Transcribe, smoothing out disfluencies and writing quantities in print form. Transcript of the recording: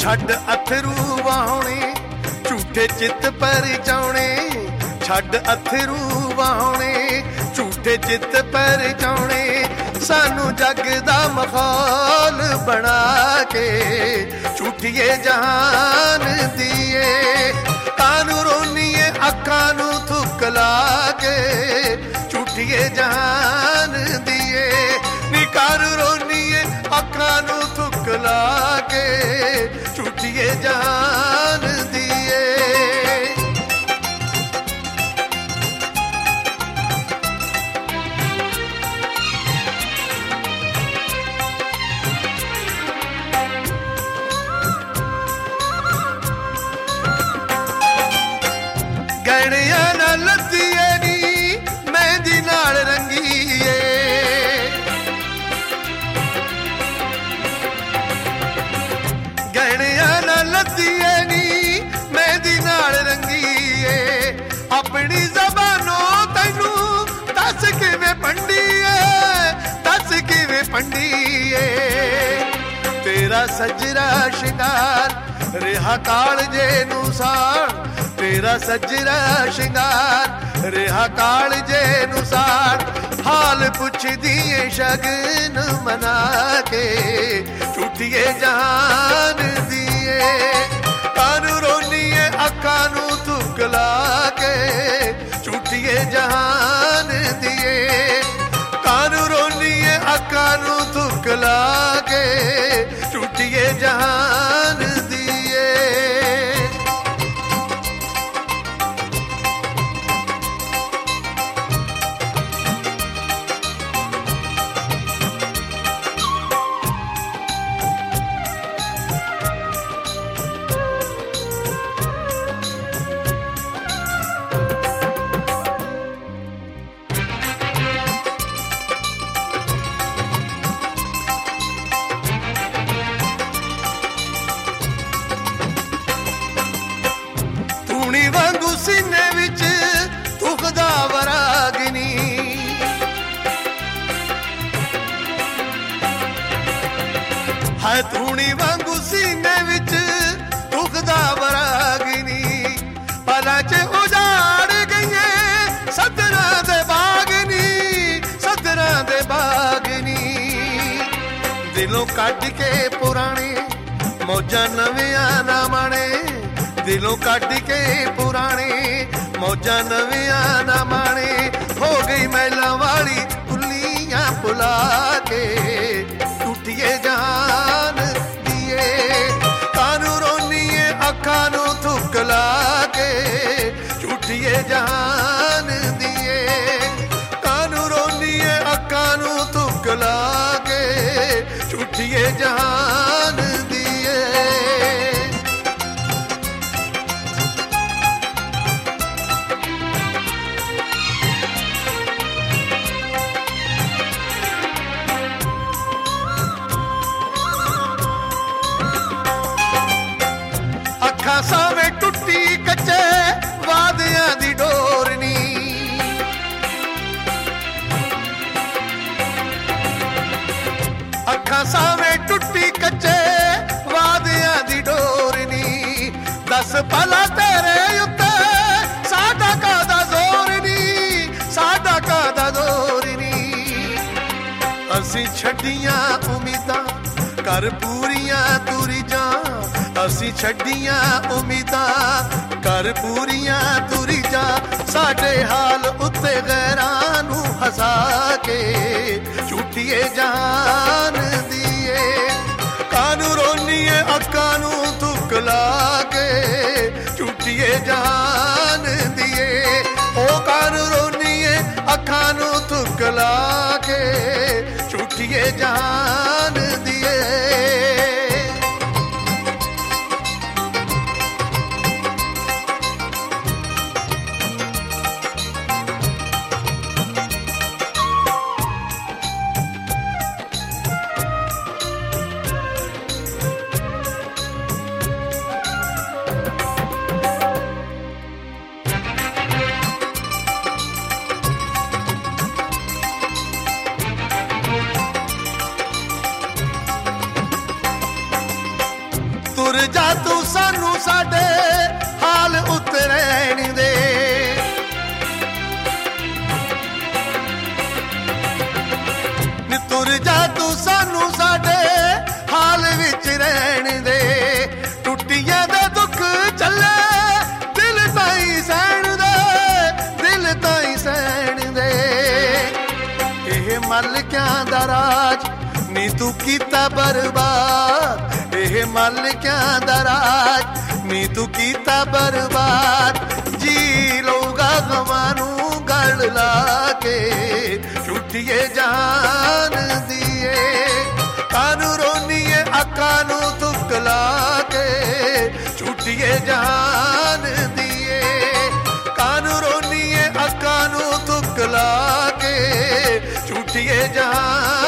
छड्ड अथरू वाहुणे झूठे चित परचाउने, छड्ड अथरू वाहुणे झूठे चित परचाउने, सानू जग दा मखौल बना के झूठिए जहान दिए, कानू रोनीए अखां नू थुक ला के झूठिए जहान दिए, नी कानू रोनीए अखां नू थुक ला के झूठिए जहान दिए। गहणिया नाल लद्दीए नी मेहंदी नाल रंगीए, गहणिया नाल लद्दीए नी मेहंदी नाल रंगीए, अपनी ज़बानों तैनू दस किवें पंडीए, दस किवें पंडीए, तेरा सजरा शिंगार रिहा कालजे नू साण, तेरा सजरा शिंगार रिहा कालजे नू साण, हाल पुछदी ए शगन मना के झूठिए जहान दिए, कानू रोनीए अखां नू थुक ला के झूठिए जहान दिए, कानू रोनीए अखां नू थुक ला के झूठिए जहान दिए। सीने विच दुखदा वरागनी, है धूनी वांगू सीने विच दुखदा वरागनी, पला च उजाड़ गईए सदरा दे बागनी, सदरा दे बागनी, दिलों कट के पुराने मौजा नवियां ना माणे, दिलों कट के पुराने मौजा नवियां ना माणे, हो गई मैला वाली कुलियां पुला के झूठिए जहान दिए, कानू रोनीए अखां नू थुक ला के झूठिए जहान दिए, कानू रोनीए अखां नू थुक ला के झूठिए जहान दिए। अखां सावे टुटी कच्चे वादियां दी डोरनी, अखां सावे टुटी कच्चे वादियां दी डोरनी, दस भला तेरे उत्ते साडा कादा जोर नी, साडा कादा जोर नी, असीं छड्डियां उम्मीदां कर पूरियां तुरी जा, असीं छड्डियां उम्मीदां कर पूरियां तुरी जा, साडे हाल उत्ते गैरां नू हसा के झूठिए जहान दिए, कानू रोनीए अखां नू थुक ला के झूठिए जहान दिए, ओ कानू रोनीए अखां नू थुक ला के झूठिए जहान दिए। ਤੁਰ ਜਾ ਤੂੰ ਸਾਨੂੰ ਸਾਡੇ ਹਾਲ ਉੱਤੇ ਰਹਿਣ ਦੇ। ਨੀ ਤੁਰ ਜਾ ਤੂੰ ਸਾਨੂੰ ਸਾਡੇ ਹਾਲ ਵਿੱਚ ਰਹਿਣ ਦੇ। ਟੁੱਟੀਆਂ ਦੇ ਦੁੱਖ ਚੱਲੇ ਦਿਲ ਤਾਈਂ ਸਹਿਣ ਦੇ, ਦਿਲ ਤਾਈਂ ਸਹਿਣ ਦੇ। ਇਹ ਮਲਕਿਆਂ ਦਾ ਰਾਜ ਨੀ ਤੂੰ ਕੀਤਾ ਬਰਬਾਦ, ਇਹ ਮਲਕਿਆਂ ਦਾ ਰਾਜ ਨੀ ਤੂੰ ਕੀਤਾ ਬਰਬਾਦ। ਜੀ ਲਊਗਾ ਗਵਾਂ ਨੂੰ ਗਲ ਲਾ ਕੇ, ਝੂਠੀਏ ਜਾਨ ਦੀਏ ਕਾਨੂੰ ਰੋਨੀਏ ਅੱਖਾਂ ਨੂੰ ਤੁਕ ਲਾ ਕੇ। ਝੂਠੀਏ ਜਾਨ ਦੀਏ ਕਾਨੂੰ ਰੋਨੀਏ ਅੱਖਾਂ ਨੂੰ ਤੁਕ ਲਾ ਕੇ। ਝੂਠੀਏ ਜਾਨ